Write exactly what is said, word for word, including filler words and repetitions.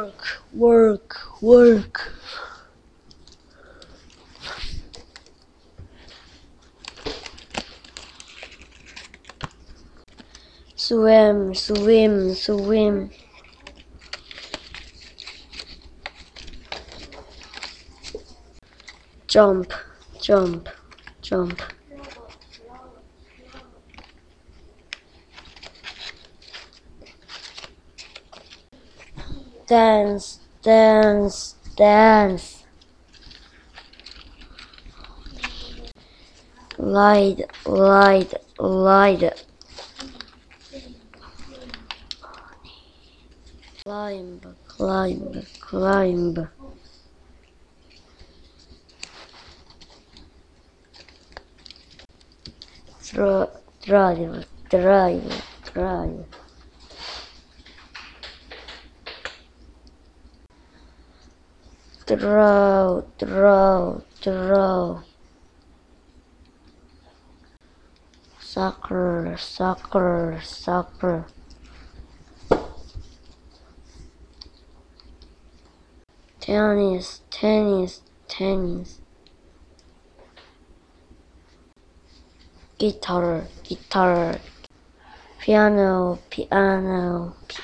work, work, work. Swim, swim, swim. Jump, jump, jump. Dance, dance, dance. Light, light, light. Climb, climb, climb. Dra drive, drive, drive. Draw, draw, draw. Soccer, soccer, soccer. Tennis, tennis, tennis. Guitar, guitar. Piano, piano,